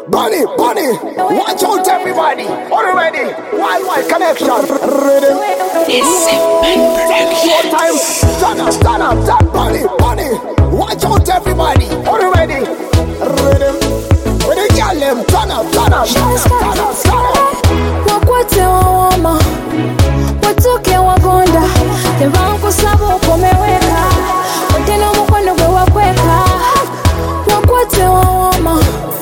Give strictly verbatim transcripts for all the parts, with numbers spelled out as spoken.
Bunny, bunny, watch out everybody. Already, wild, wild connection. Rhythm. It's Simple Short time, turn up, turn up, turn bunny, bunny. Watch out everybody. Already, rhythm. When the girl them turn up, turn up, turn up, turn up, turn up. Wakwate wawoma, watoke wagonda. Tevanku sabo kumeweka, utena mkono gwe wakweka. Wakwate wawoma,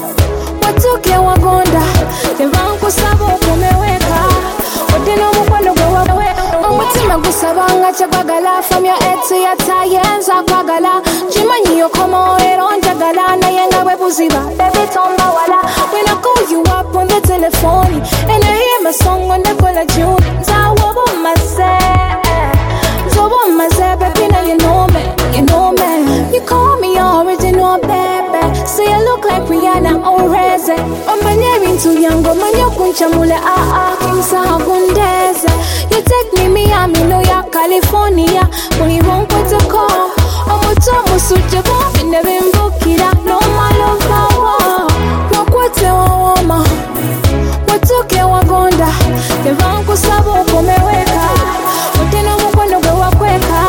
watoke wagonda. Tevanku sabo kumeweka, utena mkono gwe wakweka. Umutima gusabanga chakwagala, from your head to your tayenza kwagala. Chimanyi yokomo eronjagala, na yenga webuziba, baby tomba wala. When I call you up on the telephone, and I hear my song on the call of June, Zawobo myself, Zawobo myself, baby, now you know me, you know me. You call me original, baby. So you look like Rihanna or Reze. I'm married to young, but man, you kuncha mule ah ah, kinsa hakundeze. You take me Miami, New York, California, when you won't put a call. I'm a tomo suja bomb, you never invoke it up, no my love power. Wakwate wawoma, watoke wagonda. Tevanku sabo kumeweka, utena mkono gwe wakweka.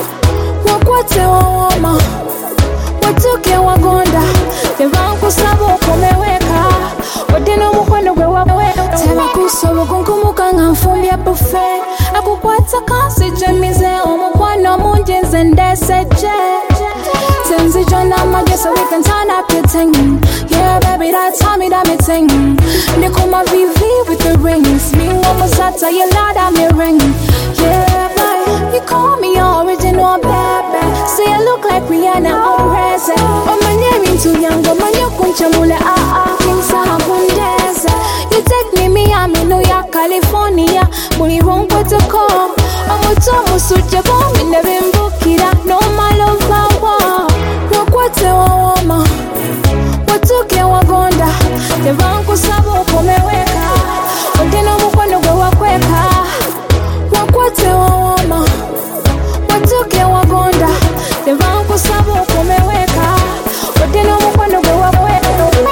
Wakwate wawoma, watoke wagonda. Tevanku sabo kumeweka, utena mkono gwe wakweka. Tevanku sabo kunkumuka nga mfumbya buffet. Akukwata kasi jemize omukwano mungi nze ndeseje. Tenzi jona mage so we can turn up your thing. Yeah baby that's how me that me ting. Nikuma V V with the rings. Me woman sata you lad at me ring. Yeah boy, you call me original baby. Say you look like Rihanna or Reze. Oh man you're too young, but man you kuncha mule ah ah. Kinsa hakundeze. You take me Miami, New York, California. Muli wrong protocol. I'm a tomo suja bomb in the bimbukira. No my love power. Wakwate wawoma, watoke wagonda. Tevanku sabo kumeweka, utena mkono gwe wakweka. Wakwate wawoma, watoke wagonda. Tevanku sabo kumeweka, utena mkono gwe wakweka.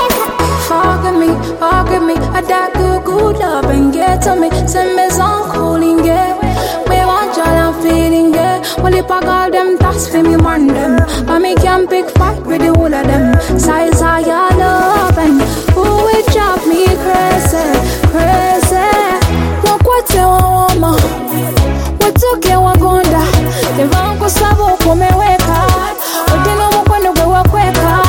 Forgive me, forgive me, I die good, good love and get to me. Send me some cooling it. We want y'all I'm feeling it. Well if I call them that's for me man them. But me can pick fight with the whole of them. Size how y'all love and who will drive me crazy, crazy. Wakwate wawoma, watoke wagonda. Tevanku sabo kumeweka, utena mkono gwe wakweka.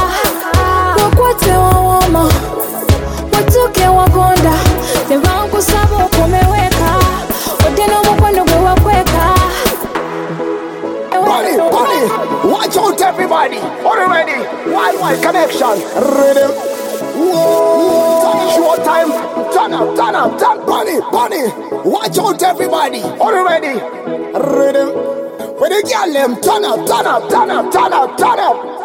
Wakwate wawoma, watoke wagonda. Tevanku sabo kumeweka, utena mkono gwe wakweka. Bunny, bunny, watch out everybody. Already, wild, wild connection. Rhythm. Whoa. Short time, turn up, turn up, turn bunny, bunny. Watch out everybody. Already, rhythm. When the girl them turn up, turn up, turn up, turn up, turn up.